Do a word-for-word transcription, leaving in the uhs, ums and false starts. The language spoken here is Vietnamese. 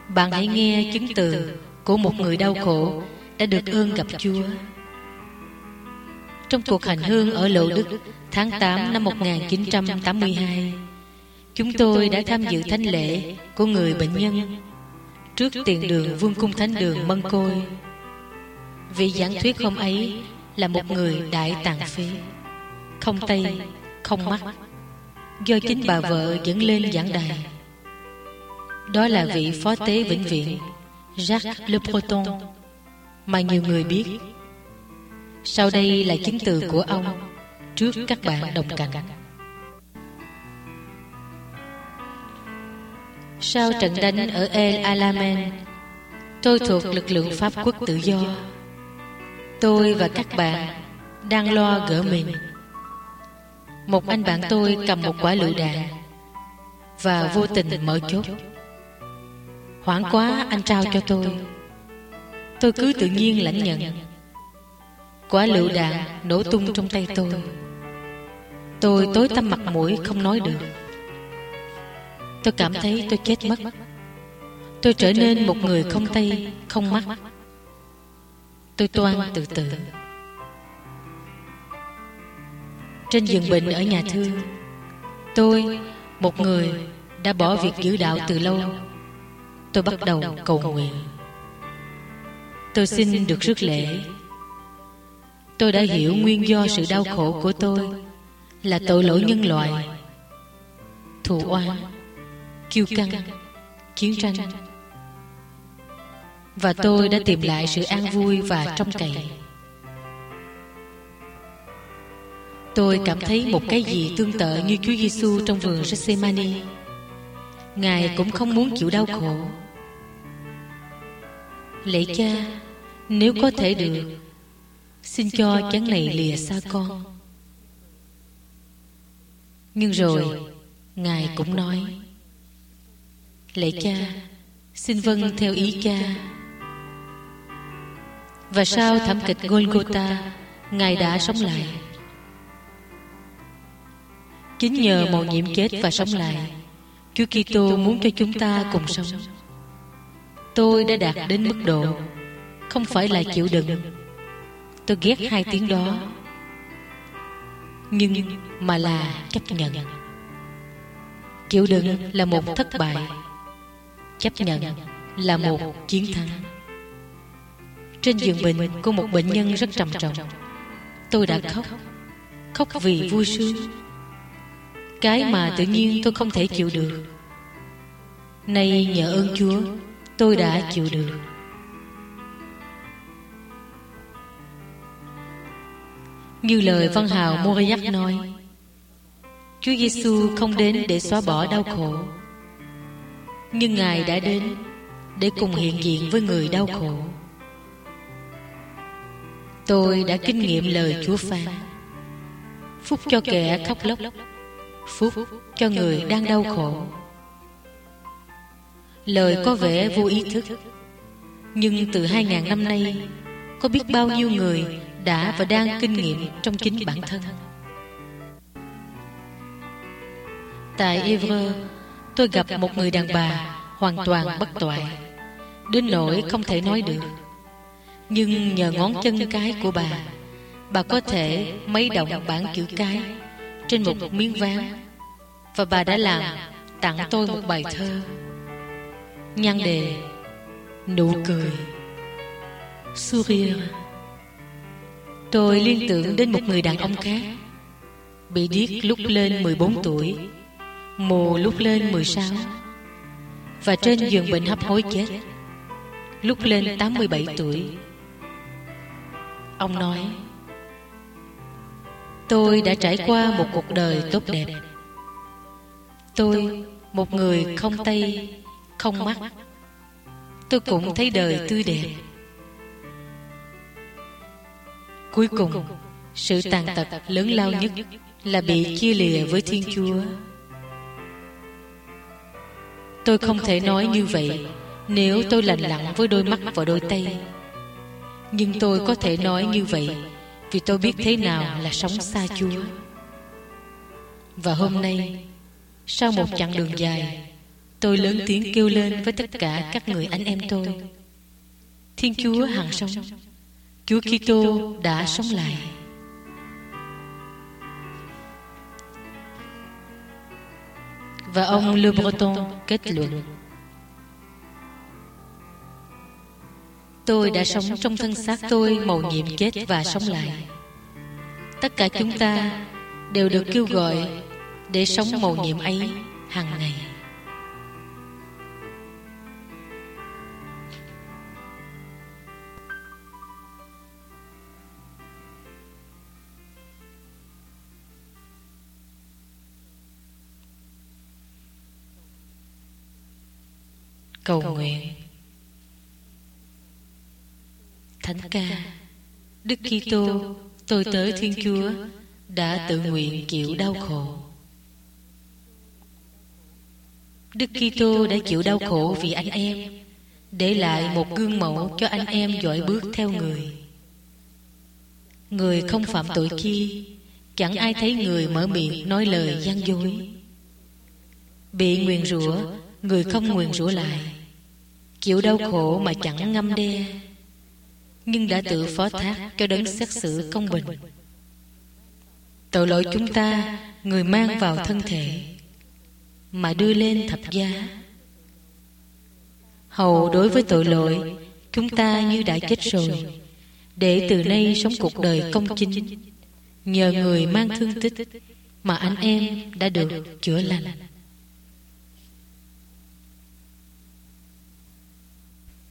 Bạn hãy nghe chứng từ của một người đau khổ đã được ơn gặp Chúa. Trong cuộc hành hương ở Lộ Đức tháng tám năm một nghìn chín trăm tám mươi hai, chúng tôi đã tham dự thánh lễ của người bệnh nhân trước tiền đường Vương cung Thánh đường Mân Côi. Vị giảng thuyết hôm ấy là một người đại tàn phế, không tay, không mắt, do chính bà vợ dẫn lên giảng đài. Đó là vị phó tế vĩnh viễn Jacques Le Breton mà nhiều người biết. Sau đây là chứng từ của ông trước các bạn đồng cảnh. Sau trận đánh ở El Alamein, tôi thuộc lực lượng Pháp quốc tự do. Tôi và các bạn đang lo gỡ mình. Một anh bạn tôi cầm một quả lựu đạn và vô tình mở chốt. Hoảng quá, anh trao cho tôi. Tôi cứ tự nhiên lãnh nhận. Quả lựu đạn nổ tung trong tay tôi. Tôi tối tăm mặt mũi không nói được. Tôi cảm thấy tôi chết mất. Tôi trở nên một người không tay, không mắt. Tôi toan tự tử. Trên giường bệnh ở nhà thương, tôi, một người đã bỏ việc giữ đạo từ lâu, tôi bắt đầu cầu nguyện. Tôi xin được rước lễ. Tôi đã hiểu nguyên do sự đau khổ của tôi là tội lỗi nhân loại, thù oán, kiêu căng, chiến tranh. Và tôi đã tìm lại sự an vui và trông cậy. Tôi cảm thấy một cái gì tương tự như Chúa Giêsu trong vườn Gethsemane. Ngài cũng không muốn chịu đau khổ. Lạy Cha, nếu có thể được, xin cho chén này lìa xa con. Nhưng rồi Ngài cũng nói: Lạy Cha, xin vâng theo ý Cha. Và sau thảm kịch Golgotha, Ngài đã sống lại. Chính nhờ mầu nhiệm chết và sống lại, Chúa Kitô muốn cho chúng ta cùng sống. Tôi đã đạt đến mức độ không phải là chịu đựng, tôi ghét hai tiếng đó, nhưng mà là chấp nhận. Chịu đựng là một thất bại, chấp nhận là một chiến thắng. Trên giường bệnh của một bệnh nhân rất trầm trọng, tôi đã khóc, khóc vì vui sướng, cái mà tự nhiên tôi không thể chịu được. Nay nhờ ơn Chúa, tôi đã chịu được. Như lời văn hào Moriac nói, Chúa Giêsu không đến để xóa bỏ đau khổ, nhưng Ngài đã đến để cùng hiện diện với người đau khổ. Tôi đã kinh nghiệm lời Chúa phán: phúc cho kẻ khóc lóc, phúc cho người đang đau khổ. Lời có vẻ vô ý thức, nhưng từ hai ngàn năm nay, có biết bao nhiêu người đã và đang kinh nghiệm trong chính bản thân. Tại Évreux, tôi gặp một người đàn bà hoàn toàn bất toại, đến nỗi không thể nói được. Nhưng nhờ ngón chân cái của bà, bà có thể mấy động bảng chữ cái trên một miếng ván. Và bà đã làm tặng tôi một bài thơ, nhan đề Nụ cười, Sourire. Tôi liên tưởng đến một người đàn ông khác, bị điếc lúc lên mười bốn tuổi, mù lúc lên mười sáu, và trên giường bệnh hấp hối chết lúc lên tám mươi bảy tuổi. Ông nói: tôi đã trải qua một cuộc đời tốt đẹp. Tôi, một người không tay, không mắt, tôi cũng thấy đời tươi đẹp. Cuối cùng, sự tàn tật lớn lao nhất là bị chia lìa với Thiên Chúa. Tôi không thể nói như vậy nếu tôi lành lặn với đôi mắt và đôi tay. Nhưng tôi có thể nói như vậy vì tôi biết thế nào là sống xa Chúa. Và hôm nay, sau một chặng đường dài, Tôi lớn tiếng kêu lên với tất cả các người anh em tôi: Thiên Chúa hằng sống, Chúa Kitô đã sống lại. Và ông Le Breton kết luận: Tôi đã sống trong thân xác tôi mầu nhiệm chết và sống lại. Tất cả chúng ta đều được kêu gọi để sống mầu nhiệm ấy hàng ngày. Cầu nguyện. Thánh ca: Đức Kitô, tôi tới Thiên Chúa, đã tự nguyện chịu đau khổ. Đức Kitô đã chịu đau khổ vì anh em, để lại một gương mẫu cho anh em dõi bước theo người. Người không phạm tội kia, chẳng ai thấy người mở miệng nói lời gian dối. Bị nguyền rủa, người không nguyền rủa lại. Chịu đau khổ mà chẳng ngâm đe, nhưng đã tự phó thác cho đấng xét xử công bình. Tội lỗi chúng ta người mang vào thân thể, mà đưa lên thập giá. Hầu đối với tội lỗi, chúng ta như đã chết rồi, để từ nay sống cuộc đời công chính. Nhờ người mang thương tích mà anh em đã được chữa lành.